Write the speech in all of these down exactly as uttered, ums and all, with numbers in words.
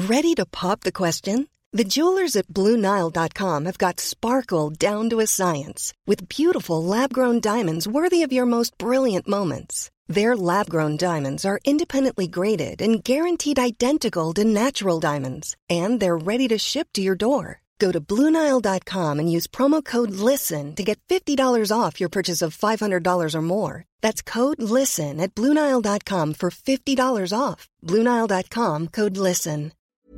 Ready to pop the question? The jewelers at Blue Nile dot com have got sparkle down to a science with beautiful lab-grown diamonds worthy of your most brilliant moments. Their lab-grown diamonds are independently graded and guaranteed identical to natural diamonds, and they're ready to ship to your door. Go to Blue Nile dot com and use promo code LISTEN to get fifty dollars off your purchase of five hundred dollars or more. That's code LISTEN at Blue Nile dot com for fifty dollars off. Blue Nile dot com, code LISTEN.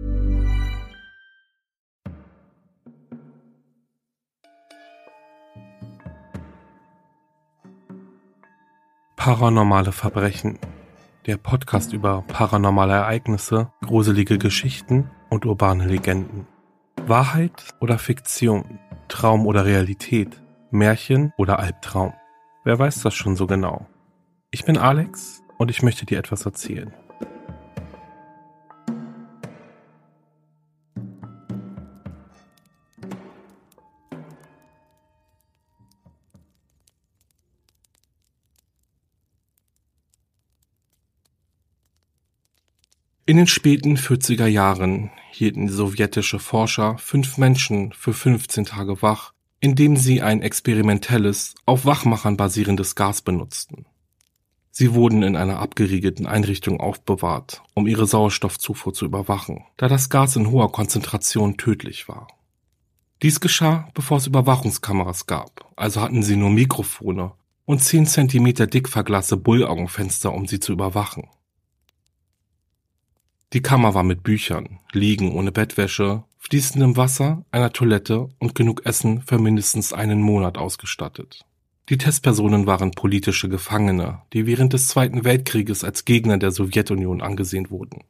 Paranormale Verbrechen. Der Podcast über paranormale Ereignisse, gruselige Geschichten und urbane Legenden. Wahrheit oder Fiktion? Traum oder Realität? Märchen oder Albtraum? Wer weiß das schon so genau? Ich bin Alex und ich möchte dir etwas erzählen. In den späten vierziger Jahren hielten sowjetische Forscher fünf Menschen für fünfzehn Tage wach, indem sie ein experimentelles, auf Wachmachern basierendes Gas benutzten. Sie wurden in einer abgeriegelten Einrichtung aufbewahrt, um ihre Sauerstoffzufuhr zu überwachen, da das Gas in hoher Konzentration tödlich war. Dies geschah, bevor es Überwachungskameras gab, also hatten sie nur Mikrofone und zehn Zentimeter dick verglaste Bullaugenfenster, um sie zu überwachen. Die Kammer war mit Büchern, Liegen ohne Bettwäsche, fließendem Wasser, einer Toilette und genug Essen für mindestens einen Monat ausgestattet. Die Testpersonen waren politische Gefangene, die während des Zweiten Weltkrieges als Gegner der Sowjetunion angesehen wurden.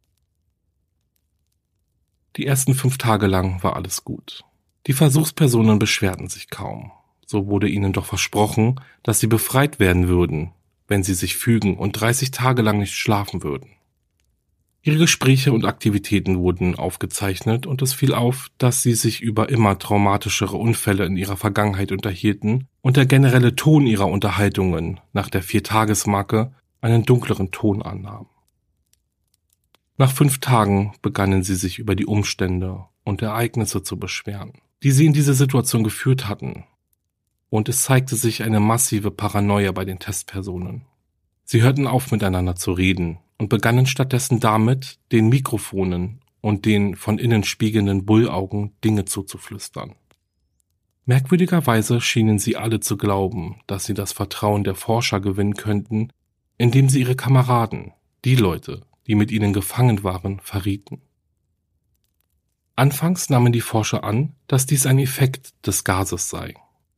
Die ersten fünf Tage lang war alles gut. Die Versuchspersonen beschwerten sich kaum. So wurde ihnen doch versprochen, dass sie befreit werden würden, wenn sie sich fügen und dreißig Tage lang nicht schlafen würden. Ihre Gespräche und Aktivitäten wurden aufgezeichnet und es fiel auf, dass sie sich über immer traumatischere Unfälle in ihrer Vergangenheit unterhielten und der generelle Ton ihrer Unterhaltungen nach der Vier-Tages-Marke einen dunkleren Ton annahm. Nach fünf Tagen begannen sie sich über die Umstände und Ereignisse zu beschweren, die sie in diese Situation geführt hatten, und es zeigte sich eine massive Paranoia bei den Testpersonen. Sie hörten auf, miteinander zu reden und begannen stattdessen damit, den Mikrofonen und den von innen spiegelnden Bullaugen Dinge zuzuflüstern. Merkwürdigerweise schienen sie alle zu glauben, dass sie das Vertrauen der Forscher gewinnen könnten, indem sie ihre Kameraden, die Leute, die mit ihnen gefangen waren, verrieten. Anfangs nahmen die Forscher an, dass dies ein Effekt des Gases sei.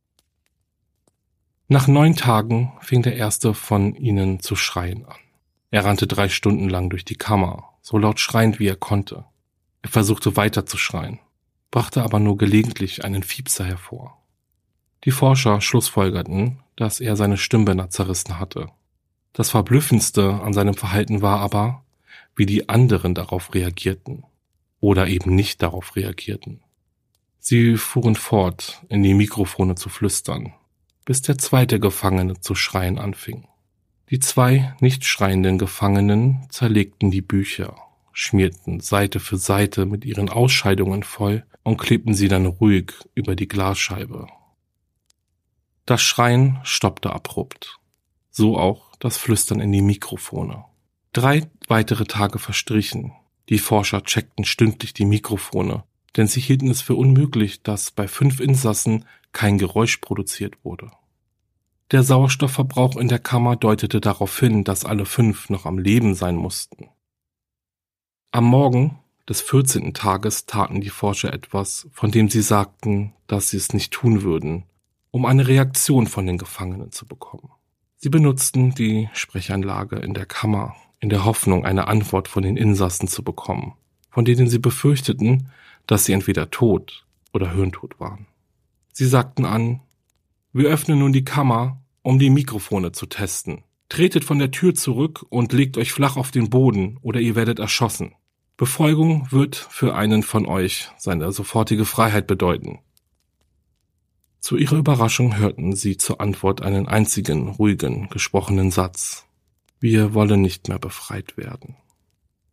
Nach neun Tagen fing der erste von ihnen zu schreien an. Er rannte drei Stunden lang durch die Kammer, so laut schreiend wie er konnte. Er versuchte weiter zu schreien, brachte aber nur gelegentlich einen Fiepser hervor. Die Forscher schlussfolgerten, dass er seine Stimmbänder zerrissen hatte. Das Verblüffendste an seinem Verhalten war aber, wie die anderen darauf reagierten oder eben nicht darauf reagierten. Sie fuhren fort, in die Mikrofone zu flüstern, bis der zweite Gefangene zu schreien anfing. Die zwei nicht schreienden Gefangenen zerlegten die Bücher, schmierten Seite für Seite mit ihren Ausscheidungen voll und klebten sie dann ruhig über die Glasscheibe. Das Schreien stoppte abrupt, so auch das Flüstern in die Mikrofone. Drei weitere Tage verstrichen. Die Forscher checkten stündlich die Mikrofone, denn sie hielten es für unmöglich, dass bei fünf Insassen kein Geräusch produziert wurde. Der Sauerstoffverbrauch in der Kammer deutete darauf hin, dass alle fünf noch am Leben sein mussten. Am Morgen des vierzehnten Tages taten die Forscher etwas, von dem sie sagten, dass sie es nicht tun würden, um eine Reaktion von den Gefangenen zu bekommen. Sie benutzten die Sprechanlage in der Kammer, in der Hoffnung, eine Antwort von den Insassen zu bekommen, von denen sie befürchteten, dass sie entweder tot oder hirntot waren. Sie sagten an: Wir öffnen nun die Kammer, um die Mikrofone zu testen. Tretet von der Tür zurück und legt euch flach auf den Boden oder ihr werdet erschossen. Befolgung wird für einen von euch seine sofortige Freiheit bedeuten. Zu ihrer Überraschung hörten sie zur Antwort einen einzigen, ruhigen, gesprochenen Satz: Wir wollen nicht mehr befreit werden.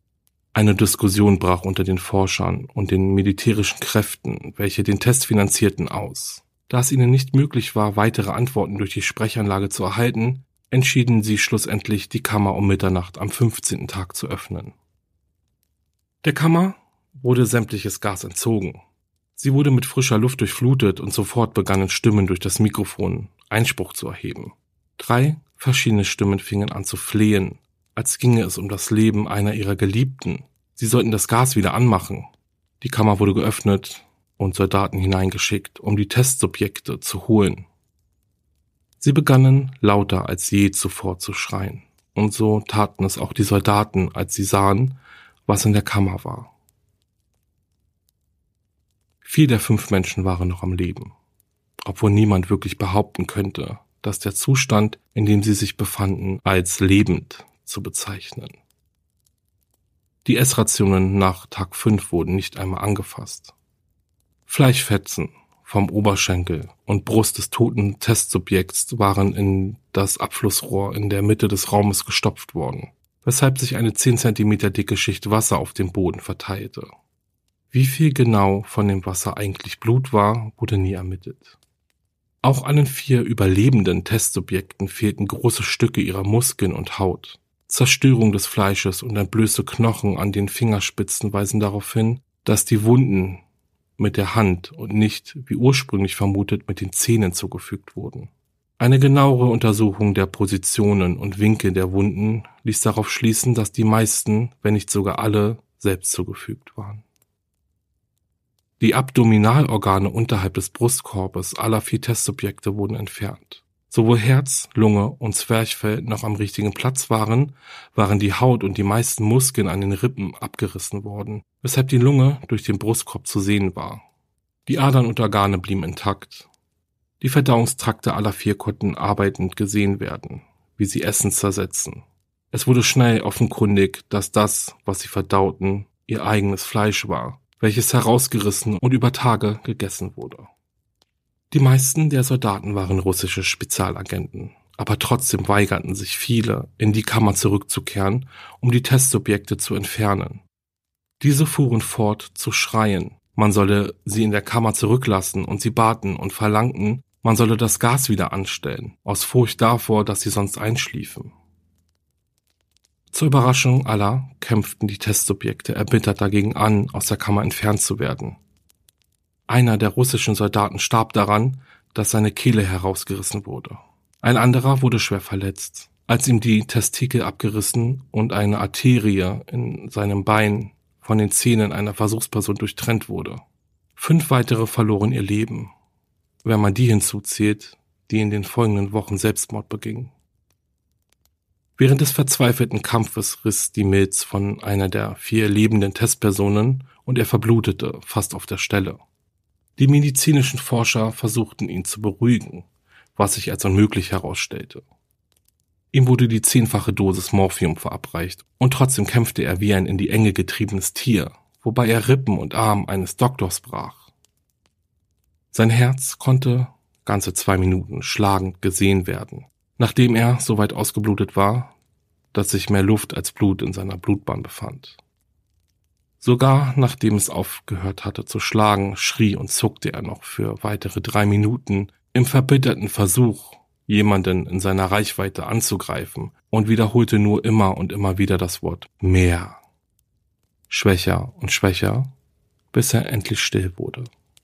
Eine Diskussion brach unter den Forschern und den militärischen Kräften, welche den Test finanzierten, aus. Da es ihnen nicht möglich war, weitere Antworten durch die Sprechanlage zu erhalten, entschieden sie schlussendlich, die Kammer um Mitternacht am fünfzehnten Tag zu öffnen. Der Kammer wurde sämtliches Gas entzogen. Sie wurde mit frischer Luft durchflutet und sofort begannen Stimmen durch das Mikrofon Einspruch zu erheben. Drei verschiedene Stimmen fingen an zu flehen, als ginge es um das Leben einer ihrer Geliebten. Sie sollten das Gas wieder anmachen. Die Kammer wurde geöffnet und Soldaten hineingeschickt, um die Testsubjekte zu holen. Sie begannen lauter als je zuvor zu schreien. Und so taten es auch die Soldaten, als sie sahen, was in der Kammer war. Vier der fünf Menschen waren noch am Leben, obwohl niemand wirklich behaupten könnte, dass der Zustand, in dem sie sich befanden, als lebend zu bezeichnen. Die Essrationen nach Tag fünf wurden nicht einmal angefasst. Fleischfetzen vom Oberschenkel und Brust des toten Testsubjekts waren in das Abflussrohr in der Mitte des Raumes gestopft worden, weshalb sich eine zehn Zentimeter dicke Schicht Wasser auf dem Boden verteilte. Wie viel genau von dem Wasser eigentlich Blut war, wurde nie ermittelt. Auch allen vier überlebenden Testsubjekten fehlten große Stücke ihrer Muskeln und Haut. Zerstörung des Fleisches und entblößte Knochen an den Fingerspitzen weisen darauf hin, dass die Wunden mit der Hand und nicht, wie ursprünglich vermutet, mit den Zähnen zugefügt wurden. Eine genauere Untersuchung der Positionen und Winkel der Wunden ließ darauf schließen, dass die meisten, wenn nicht sogar alle, selbst zugefügt waren. Die Abdominalorgane unterhalb des Brustkorbes aller vier Testsubjekte wurden entfernt. Sowohl Herz, Lunge und Zwerchfell noch am richtigen Platz waren, waren die Haut und die meisten Muskeln an den Rippen abgerissen worden, weshalb die Lunge durch den Brustkorb zu sehen war. Die Adern und Organe blieben intakt. Die Verdauungstrakte aller vier konnten arbeitend gesehen werden, wie sie Essen zersetzen. Es wurde schnell offenkundig, dass das, was sie verdauten, ihr eigenes Fleisch war, welches herausgerissen und über Tage gegessen wurde. Die meisten der Soldaten waren russische Spezialagenten, aber trotzdem weigerten sich viele, in die Kammer zurückzukehren, um die Testsubjekte zu entfernen. Diese fuhren fort zu schreien, man solle sie in der Kammer zurücklassen, und sie baten und verlangten, man solle das Gas wieder anstellen, aus Furcht davor, dass sie sonst einschliefen. Zur Überraschung aller kämpften die Testsubjekte erbittert dagegen an, aus der Kammer entfernt zu werden. Einer der russischen Soldaten starb daran, dass seine Kehle herausgerissen wurde. Ein anderer wurde schwer verletzt, als ihm die Testikel abgerissen und eine Arterie in seinem Bein von den Zähnen einer Versuchsperson durchtrennt wurde. Fünf weitere verloren ihr Leben, wenn man die hinzuzählt, die in den folgenden Wochen Selbstmord begingen. Während des verzweifelten Kampfes riss die Milz von einer der vier lebenden Testpersonen und er verblutete fast auf der Stelle. Die medizinischen Forscher versuchten ihn zu beruhigen, was sich als unmöglich herausstellte. Ihm wurde die zehnfache Dosis Morphium verabreicht und trotzdem kämpfte er wie ein in die Enge getriebenes Tier, wobei er Rippen und Arm eines Doktors brach. Sein Herz konnte ganze zwei Minuten schlagend gesehen werden, nachdem er so weit ausgeblutet war, dass sich mehr Luft als Blut in seiner Blutbahn befand. Sogar nachdem es aufgehört hatte zu schlagen, schrie und zuckte er noch für weitere drei Minuten im verbitterten Versuch, jemanden in seiner Reichweite anzugreifen, und wiederholte nur immer und immer wieder das Wort mehr. Schwächer und schwächer, bis er endlich still wurde.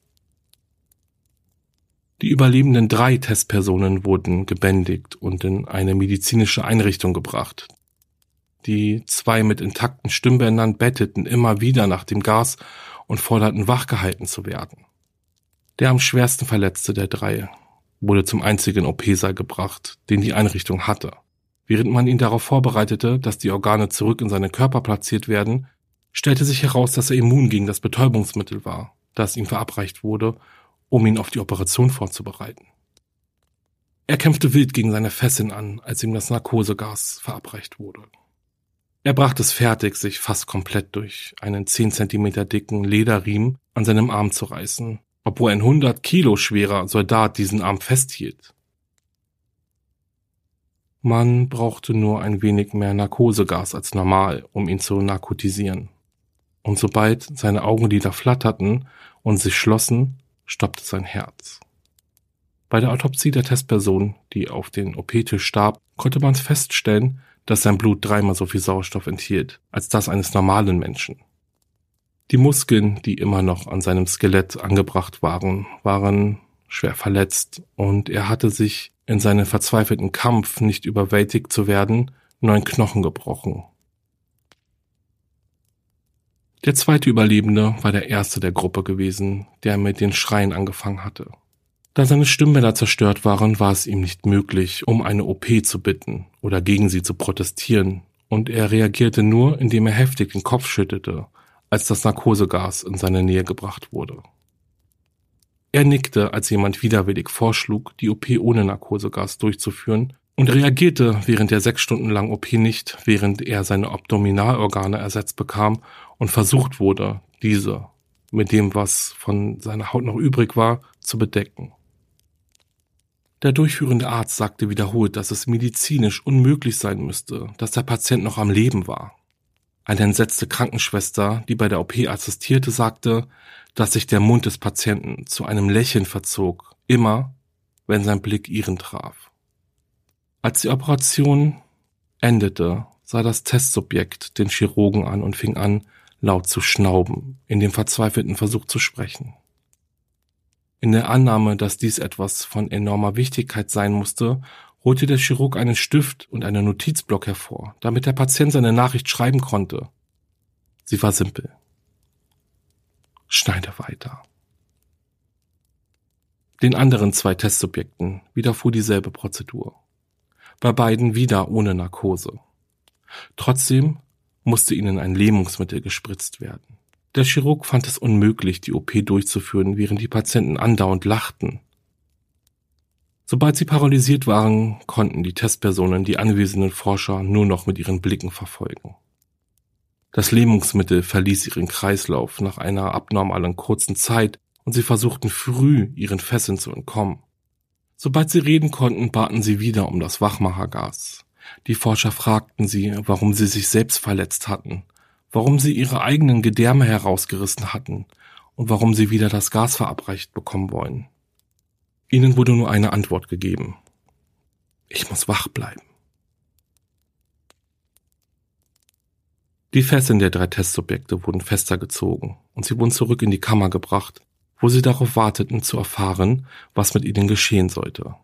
Die überlebenden drei Testpersonen wurden gebändigt und in eine medizinische Einrichtung gebracht. Die zwei mit intakten Stimmbändern betteten immer wieder nach dem Gas und forderten, wachgehalten zu werden. Der am schwersten Verletzte der drei wurde zum einzigen O P-Saal gebracht, den die Einrichtung hatte. Während man ihn darauf vorbereitete, dass die Organe zurück in seinen Körper platziert werden, stellte sich heraus, dass er immun gegen das Betäubungsmittel war, das ihm verabreicht wurde, um ihn auf die Operation vorzubereiten. Er kämpfte wild gegen seine Fesseln an, als ihm das Narkosegas verabreicht wurde. Er brachte es fertig, sich fast komplett durch einen zehn Zentimeter dicken Lederriemen an seinem Arm zu reißen, obwohl ein hundert Kilo schwerer Soldat diesen Arm festhielt. Man brauchte nur ein wenig mehr Narkosegas als normal, um ihn zu narkotisieren, und sobald seine Augenlider flatterten und sich schlossen, stoppte sein Herz. Bei der Autopsie der Testperson, die auf den O P-Tisch starb, konnte man feststellen, dass sein Blut dreimal so viel Sauerstoff enthielt als das eines normalen Menschen. Die Muskeln, die immer noch an seinem Skelett angebracht waren, waren schwer verletzt und er hatte sich in seinem verzweifelten Kampf, nicht überwältigt zu werden, nur einen Knochen gebrochen. Der zweite Überlebende war der erste der Gruppe gewesen, der mit den Schreien angefangen hatte. Da seine Stimmbänder zerstört waren, war es ihm nicht möglich, um eine O P zu bitten oder gegen sie zu protestieren, und er reagierte nur, indem er heftig den Kopf schüttelte, als das Narkosegas in seine Nähe gebracht wurde. Er nickte, als jemand widerwillig vorschlug, die O P ohne Narkosegas durchzuführen, und reagierte während der sechs Stunden langen O P nicht, während er seine Abdominalorgane ersetzt bekam und versucht wurde, diese mit dem, was von seiner Haut noch übrig war, zu bedecken. Der durchführende Arzt sagte wiederholt, dass es medizinisch unmöglich sein müsste, dass der Patient noch am Leben war. Eine entsetzte Krankenschwester, die bei der O P assistierte, sagte, dass sich der Mund des Patienten zu einem Lächeln verzog, immer, wenn sein Blick ihren traf. Als die Operation endete, sah das Testsubjekt den Chirurgen an und fing an, laut zu schnauben, in dem verzweifelten Versuch zu sprechen. In der Annahme, dass dies etwas von enormer Wichtigkeit sein musste, holte der Chirurg einen Stift und einen Notizblock hervor, damit der Patient seine Nachricht schreiben konnte. Sie war simpel. Schneide weiter. Den anderen zwei Testsubjekten widerfuhr dieselbe Prozedur. Bei beiden wieder ohne Narkose. Trotzdem musste ihnen ein Lähmungsmittel gespritzt werden. Der Chirurg fand es unmöglich, die O P durchzuführen, während die Patienten andauernd lachten. Sobald sie paralysiert waren, konnten die Testpersonen die anwesenden Forscher nur noch mit ihren Blicken verfolgen. Das Lähmungsmittel verließ ihren Kreislauf nach einer abnormalen kurzen Zeit und sie versuchten früh, ihren Fesseln zu entkommen. Sobald sie reden konnten, baten sie wieder um das Wachmachergas. Die Forscher fragten sie, warum sie sich selbst verletzt hatten, warum sie ihre eigenen Gedärme herausgerissen hatten und warum sie wieder das Gas verabreicht bekommen wollen. Ihnen wurde nur eine Antwort gegeben. Ich muss wach bleiben. Die Fesseln der drei Testsubjekte wurden fester gezogen und sie wurden zurück in die Kammer gebracht, wo sie darauf warteten zu erfahren, was mit ihnen geschehen sollte.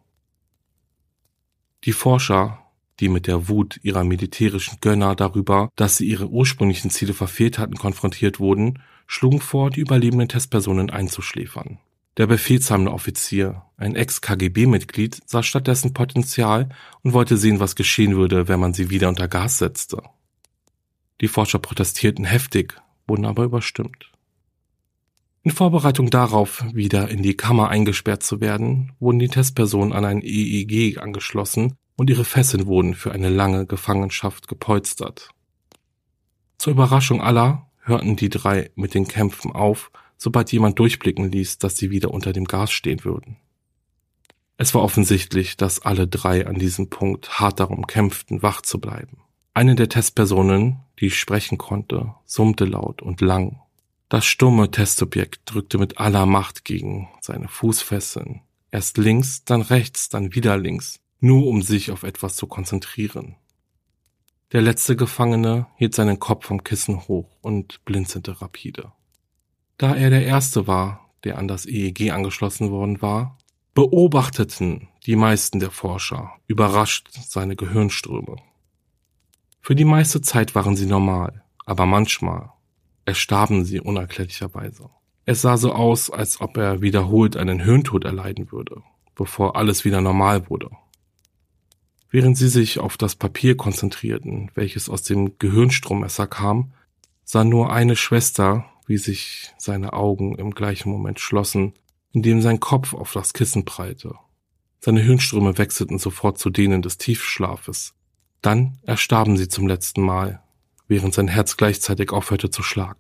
Die Forscher, die mit der Wut ihrer militärischen Gönner darüber, dass sie ihre ursprünglichen Ziele verfehlt hatten, konfrontiert wurden, schlugen vor, die überlebenden Testpersonen einzuschläfern. Der befehlshabende Offizier, ein Ex-K G B-Mitglied, sah stattdessen Potenzial und wollte sehen, was geschehen würde, wenn man sie wieder unter Gas setzte. Die Forscher protestierten heftig, wurden aber überstimmt. In Vorbereitung darauf, wieder in die Kammer eingesperrt zu werden, wurden die Testpersonen an ein E E G angeschlossen und ihre Fesseln wurden für eine lange Gefangenschaft gepolstert. Zur Überraschung aller hörten die drei mit den Kämpfen auf, sobald jemand durchblicken ließ, dass sie wieder unter dem Gas stehen würden. Es war offensichtlich, dass alle drei an diesem Punkt hart darum kämpften, wach zu bleiben. Eine der Testpersonen, die sprechen konnte, summte laut und lang. Das stumme Testsubjekt drückte mit aller Macht gegen seine Fußfesseln. Erst links, dann rechts, dann wieder links, nur um sich auf etwas zu konzentrieren. Der letzte Gefangene hielt seinen Kopf vom Kissen hoch und blinzelte rapide. Da er der Erste war, der an das E E G angeschlossen worden war, beobachteten die meisten der Forscher überrascht seine Gehirnströme. Für die meiste Zeit waren sie normal, aber manchmal erstarben sie unerklärlicherweise. Es sah so aus, als ob er wiederholt einen Hirntod erleiden würde, bevor alles wieder normal wurde. Während sie sich auf das Papier konzentrierten, welches aus dem Gehirnstrommesser kam, sah nur eine Schwester, wie sich seine Augen im gleichen Moment schlossen, indem sein Kopf auf das Kissen prallte. Seine Hirnströme wechselten sofort zu denen des Tiefschlafes. Dann erstarben sie zum letzten Mal, während sein Herz gleichzeitig aufhörte zu schlagen.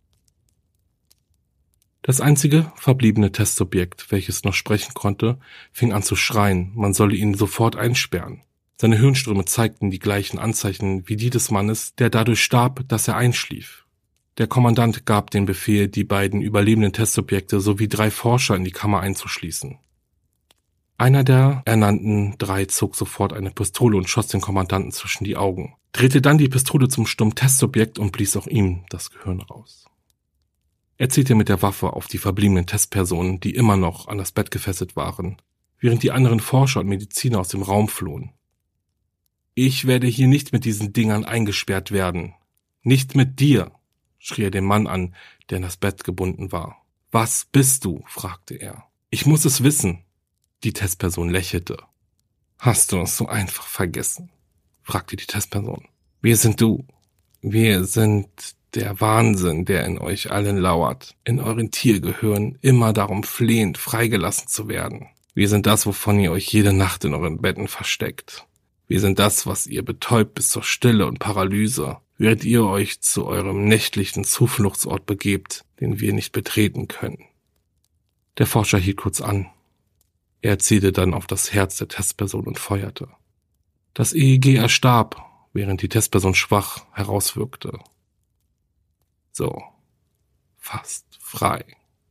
Das einzige verbliebene Testsubjekt, welches noch sprechen konnte, fing an zu schreien, man solle ihn sofort einsperren. Seine Hirnströme zeigten die gleichen Anzeichen wie die des Mannes, der dadurch starb, dass er einschlief. Der Kommandant gab den Befehl, die beiden überlebenden Testsubjekte sowie drei Forscher in die Kammer einzuschließen. Einer der ernannten drei zog sofort eine Pistole und schoss den Kommandanten zwischen die Augen, drehte dann die Pistole zum stummen Testsubjekt und blies auch ihm das Gehirn raus. Er zielte mit der Waffe auf die verbliebenen Testpersonen, die immer noch an das Bett gefesselt waren, während die anderen Forscher und Mediziner aus dem Raum flohen. »Ich werde hier nicht mit diesen Dingern eingesperrt werden. Nicht mit dir«, schrie er den Mann an, der an das Bett gebunden war. »Was bist du?« fragte er. »Ich muss es wissen.« Die Testperson lächelte. »Hast du es so einfach vergessen?« fragte die Testperson. »Wir sind du. Wir sind der Wahnsinn, der in euch allen lauert, in euren Tiergehirn immer darum flehend, freigelassen zu werden. Wir sind das, wovon ihr euch jede Nacht in euren Betten versteckt. Wir sind das, was ihr betäubt bis zur Stille und Paralyse, während ihr euch zu eurem nächtlichen Zufluchtsort begebt, den wir nicht betreten können.« Der Forscher hielt kurz an. Er zielte dann auf das Herz der Testperson und feuerte. Das E E G erstarb, während die Testperson schwach herauswirkte. So, fast frei.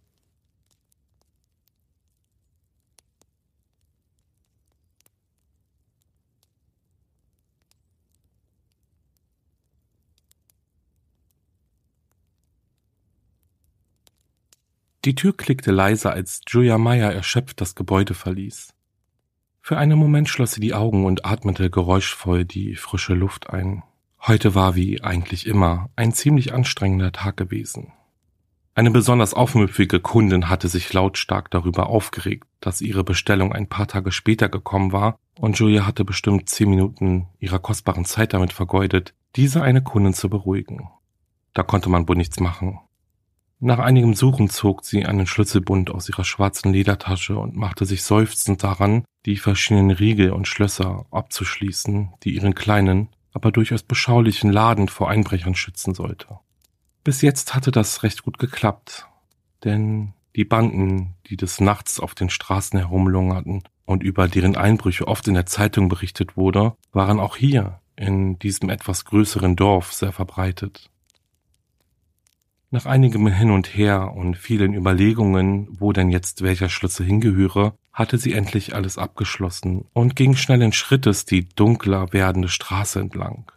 Die Tür klickte leise, als Julia Meyer erschöpft das Gebäude verließ. Für einen Moment schloss sie die Augen und atmete geräuschvoll die frische Luft ein. Heute war wie eigentlich immer ein ziemlich anstrengender Tag gewesen. Eine besonders aufmüpfige Kundin hatte sich lautstark darüber aufgeregt, dass ihre Bestellung ein paar Tage später gekommen war, und Julia hatte bestimmt zehn Minuten ihrer kostbaren Zeit damit vergeudet, diese eine Kundin zu beruhigen. Da konnte man wohl nichts machen. Nach einigem Suchen zog sie einen Schlüsselbund aus ihrer schwarzen Ledertasche und machte sich seufzend daran, die verschiedenen Riegel und Schlösser abzuschließen, die ihren kleinen, aber durchaus beschaulichen Laden vor Einbrechern schützen sollte. Bis jetzt hatte das recht gut geklappt, denn die Banden, die des Nachts auf den Straßen herumlungerten und über deren Einbrüche oft in der Zeitung berichtet wurde, waren auch hier, in diesem etwas größeren Dorf, sehr verbreitet. Nach einigem Hin und Her und vielen Überlegungen, wo denn jetzt welcher Schlüssel hingehöre, hatte sie endlich alles abgeschlossen und ging schnellen Schrittes die dunkler werdende Straße entlang.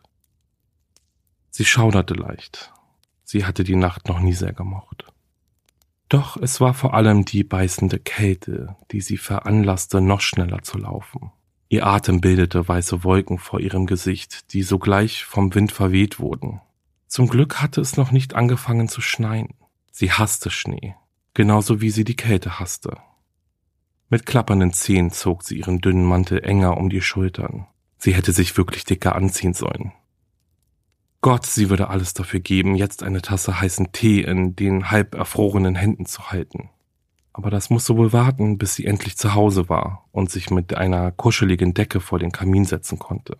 Sie schauderte leicht. Sie hatte die Nacht noch nie sehr gemocht. Doch es war vor allem die beißende Kälte, die sie veranlasste, noch schneller zu laufen. Ihr Atem bildete weiße Wolken vor ihrem Gesicht, die sogleich vom Wind verweht wurden. Zum Glück hatte es noch nicht angefangen zu schneien. Sie hasste Schnee, genauso wie sie die Kälte hasste. Mit klappernden Zehen zog sie ihren dünnen Mantel enger um die Schultern. Sie hätte sich wirklich dicker anziehen sollen. Gott, sie würde alles dafür geben, jetzt eine Tasse heißen Tee in den halb erfrorenen Händen zu halten. Aber das musste wohl warten, bis sie endlich zu Hause war und sich mit einer kuscheligen Decke vor den Kamin setzen konnte.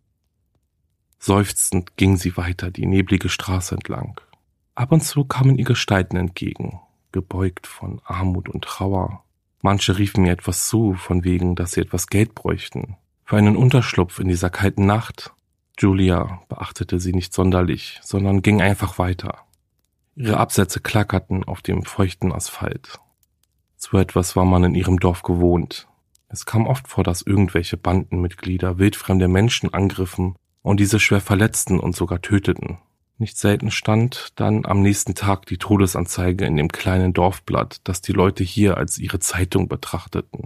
Seufzend ging sie weiter die neblige Straße entlang. Ab und zu kamen ihr Gestalten entgegen, gebeugt von Armut und Trauer. Manche riefen mir etwas zu, von wegen, dass sie etwas Geld bräuchten. Für einen Unterschlupf in dieser kalten Nacht. Julia beachtete sie nicht sonderlich, sondern ging einfach weiter. Ihre Absätze klackerten auf dem feuchten Asphalt. So etwas war man in ihrem Dorf gewohnt. Es kam oft vor, dass irgendwelche Bandenmitglieder wildfremde Menschen angriffen und diese schwer verletzten und sogar töteten. Nicht selten stand dann am nächsten Tag die Todesanzeige in dem kleinen Dorfblatt, das die Leute hier als ihre Zeitung betrachteten.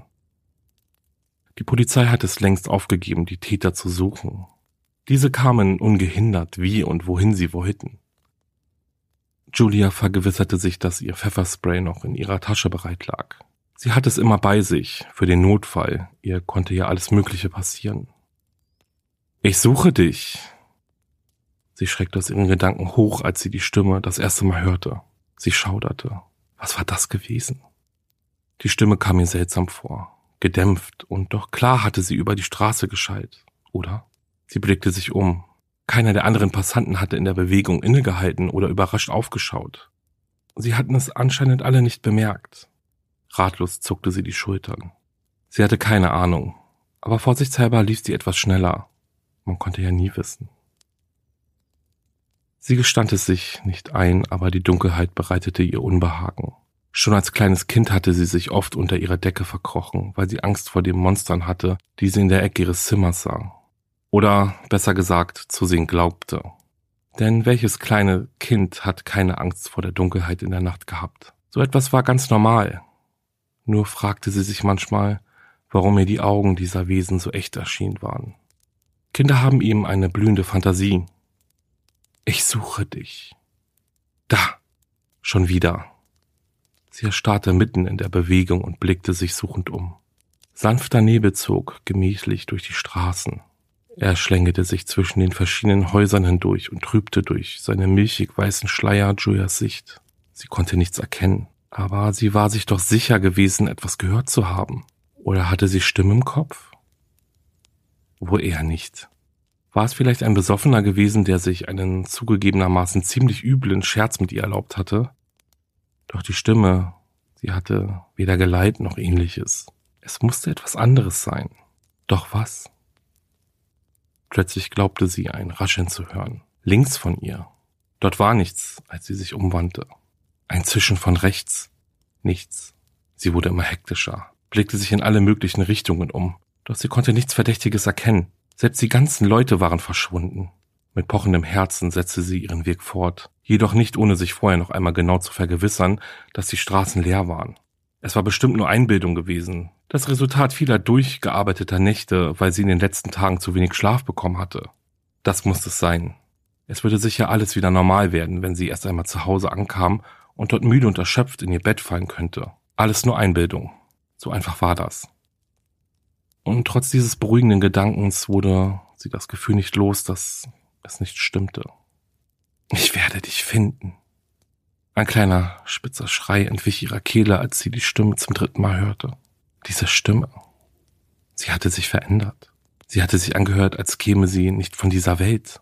Die Polizei hat es längst aufgegeben, die Täter zu suchen. Diese kamen ungehindert, wie und wohin sie wollten. Julia vergewisserte sich, dass ihr Pfefferspray noch in ihrer Tasche bereit lag. Sie hatte es immer bei sich, für den Notfall. Ihr konnte ja alles Mögliche passieren. »Ich suche dich!« Sie schreckte aus ihren Gedanken hoch, als sie die Stimme das erste Mal hörte. Sie schauderte. Was war das gewesen? Die Stimme kam ihr seltsam vor, gedämpft, und doch klar hatte sie über die Straße geschallt, oder? Sie blickte sich um. Keiner der anderen Passanten hatte in der Bewegung innegehalten oder überrascht aufgeschaut. Sie hatten es anscheinend alle nicht bemerkt. Ratlos zuckte sie die Schultern. Sie hatte keine Ahnung, aber vorsichtshalber lief sie etwas schneller. Man konnte ja nie wissen. Sie gestand es sich nicht ein, aber die Dunkelheit bereitete ihr Unbehagen. Schon als kleines Kind hatte sie sich oft unter ihrer Decke verkrochen, weil sie Angst vor den Monstern hatte, die sie in der Ecke ihres Zimmers sah. Oder, besser gesagt, zu sehen glaubte. Denn welches kleine Kind hat keine Angst vor der Dunkelheit in der Nacht gehabt? So etwas war ganz normal. Nur fragte sie sich manchmal, warum ihr die Augen dieser Wesen so echt erschienen waren. Kinder haben eben eine blühende Fantasie. Ich suche dich. Da, schon wieder. Sie erstarrte mitten in der Bewegung und blickte sich suchend um. Sanfter Nebel zog gemächlich durch die Straßen. Er schlängelte sich zwischen den verschiedenen Häusern hindurch und trübte durch seine milchig weißen Schleier Julias Sicht. Sie konnte nichts erkennen, aber sie war sich doch sicher gewesen, etwas gehört zu haben. Oder hatte sie Stimmen im Kopf? Wohl eher nicht. War es vielleicht ein Besoffener gewesen, der sich einen zugegebenermaßen ziemlich üblen Scherz mit ihr erlaubt hatte? Doch die Stimme, sie hatte weder Geleit noch Ähnliches. Es musste etwas anderes sein. Doch was? Plötzlich glaubte sie, ein Rascheln zu hören. Links von ihr. Dort war nichts, als sie sich umwandte. Ein Zischen von rechts. Nichts. Sie wurde immer hektischer, blickte sich in alle möglichen Richtungen um. Doch sie konnte nichts Verdächtiges erkennen. Selbst die ganzen Leute waren verschwunden. Mit pochendem Herzen setzte sie ihren Weg fort, jedoch nicht ohne sich vorher noch einmal genau zu vergewissern, dass die Straßen leer waren. Es war bestimmt nur Einbildung gewesen, das Resultat vieler durchgearbeiteter Nächte, weil sie in den letzten Tagen zu wenig Schlaf bekommen hatte. Das musste es sein. Es würde sicher alles wieder normal werden, wenn sie erst einmal zu Hause ankam und dort müde und erschöpft in ihr Bett fallen könnte. Alles nur Einbildung. So einfach war das. Und trotz dieses beruhigenden Gedankens wurde sie das Gefühl nicht los, dass es nicht stimmte. Ich werde dich finden. Ein kleiner, spitzer Schrei entwich ihrer Kehle, als sie die Stimme zum dritten Mal hörte. Diese Stimme. Sie hatte sich verändert. Sie hatte sich angehört, als käme sie nicht von dieser Welt.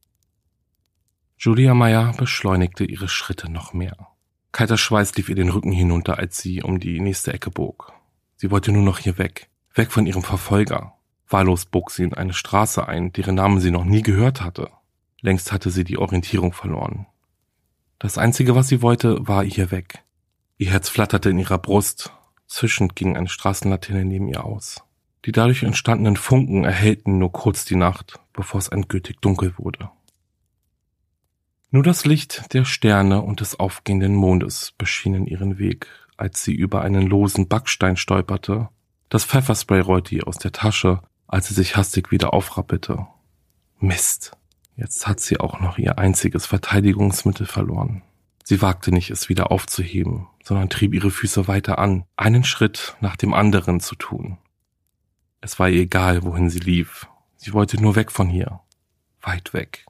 Julia Meyer beschleunigte ihre Schritte noch mehr. Kalter Schweiß lief ihr den Rücken hinunter, als sie um die nächste Ecke bog. Sie wollte nur noch hier weg. Weg von ihrem Verfolger. Wahllos bog sie in eine Straße ein, deren Namen sie noch nie gehört hatte. Längst hatte sie die Orientierung verloren. Das Einzige, was sie wollte, war hier weg. Ihr Herz flatterte in ihrer Brust. Zischend ging eine Straßenlaterne neben ihr aus. Die dadurch entstandenen Funken erhellten nur kurz die Nacht, bevor es endgültig dunkel wurde. Nur das Licht der Sterne und des aufgehenden Mondes beschienen ihren Weg, als sie über einen losen Backstein stolperte. Das Pfefferspray rollte ihr aus der Tasche, als sie sich hastig wieder aufrappelte. Mist, jetzt hat sie auch noch ihr einziges Verteidigungsmittel verloren. Sie wagte nicht, es wieder aufzuheben, sondern trieb ihre Füße weiter an, einen Schritt nach dem anderen zu tun. Es war ihr egal, wohin sie lief. Sie wollte nur weg von hier. Weit weg.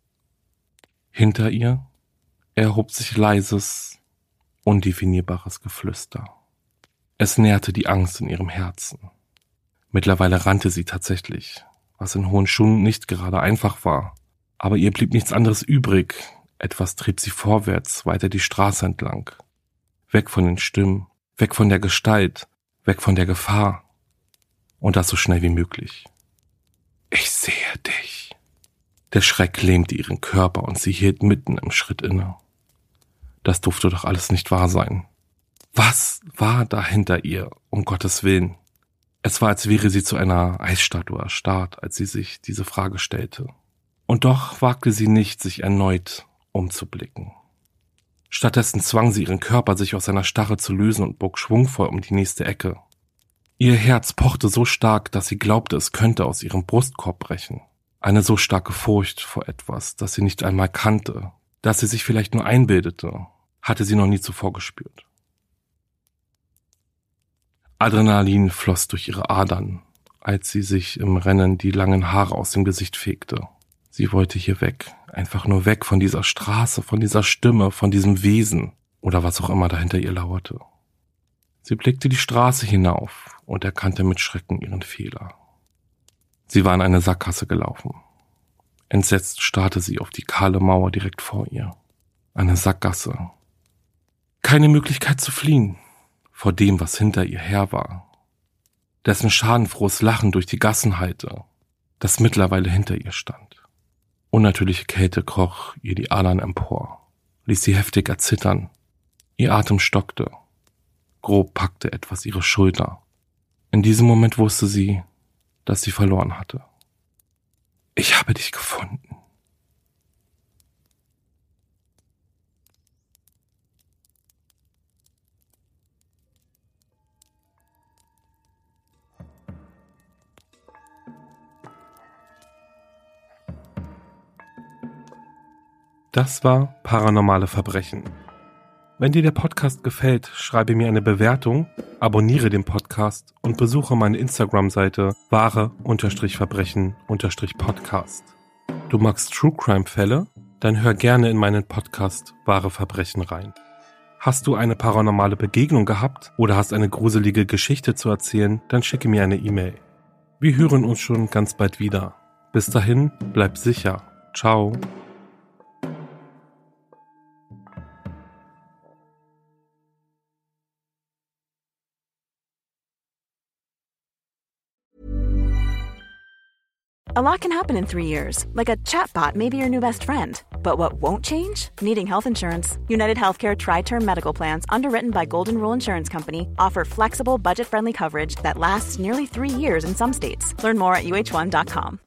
Hinter ihr erhob sich leises, undefinierbares Geflüster. Es nährte die Angst in ihrem Herzen. Mittlerweile rannte sie tatsächlich, was in hohen Schuhen nicht gerade einfach war. Aber ihr blieb nichts anderes übrig. Etwas trieb sie vorwärts, weiter die Straße entlang. Weg von den Stimmen, weg von der Gestalt, weg von der Gefahr. Und das so schnell wie möglich. Ich sehe dich. Der Schreck lähmte ihren Körper und sie hielt mitten im Schritt inne. Das durfte doch alles nicht wahr sein. Was war da hinter ihr, um Gottes Willen? Es war, als wäre sie zu einer Eisstatue erstarrt, als sie sich diese Frage stellte. Und doch wagte sie nicht, sich erneut umzublicken. Stattdessen zwang sie ihren Körper, sich aus seiner Starre zu lösen und bog schwungvoll um die nächste Ecke. Ihr Herz pochte so stark, dass sie glaubte, es könnte aus ihrem Brustkorb brechen. Eine so starke Furcht vor etwas, das sie nicht einmal kannte, das sie sich vielleicht nur einbildete, hatte sie noch nie zuvor gespürt. Adrenalin floss durch ihre Adern, als sie sich im Rennen die langen Haare aus dem Gesicht fegte. Sie wollte hier weg, einfach nur weg von dieser Straße, von dieser Stimme, von diesem Wesen oder was auch immer dahinter ihr lauerte. Sie blickte die Straße hinauf und erkannte mit Schrecken ihren Fehler. Sie war in eine Sackgasse gelaufen. Entsetzt starrte sie auf die kahle Mauer direkt vor ihr. Eine Sackgasse. Keine Möglichkeit zu fliehen vor dem, was hinter ihr her war. Dessen schadenfrohes Lachen durch die Gassen hallte, das mittlerweile hinter ihr stand. Unnatürliche Kälte kroch ihr die Adern empor, ließ sie heftig erzittern. Ihr Atem stockte. Grob packte etwas ihre Schulter. In diesem Moment wusste sie, dass sie verloren hatte. Ich habe dich gefunden. Das war Paranormale Verbrechen. Wenn dir der Podcast gefällt, schreibe mir eine Bewertung, abonniere den Podcast und besuche meine Instagram-Seite wahre-verbrechen-podcast. Du magst True Crime Fälle? Dann hör gerne in meinen Podcast Wahre Verbrechen rein. Hast du eine paranormale Begegnung gehabt oder hast eine gruselige Geschichte zu erzählen, dann schicke mir eine E-Mail. Wir hören uns schon ganz bald wieder. Bis dahin, bleib sicher. Ciao. A lot can happen in three years, like a chatbot may be your new best friend. But what won't change? Needing health insurance. United Healthcare Tri-Term Medical Plans, underwritten by Golden Rule Insurance Company, offer flexible, budget-friendly coverage that lasts nearly three years in some states. Learn more at U H one dot com.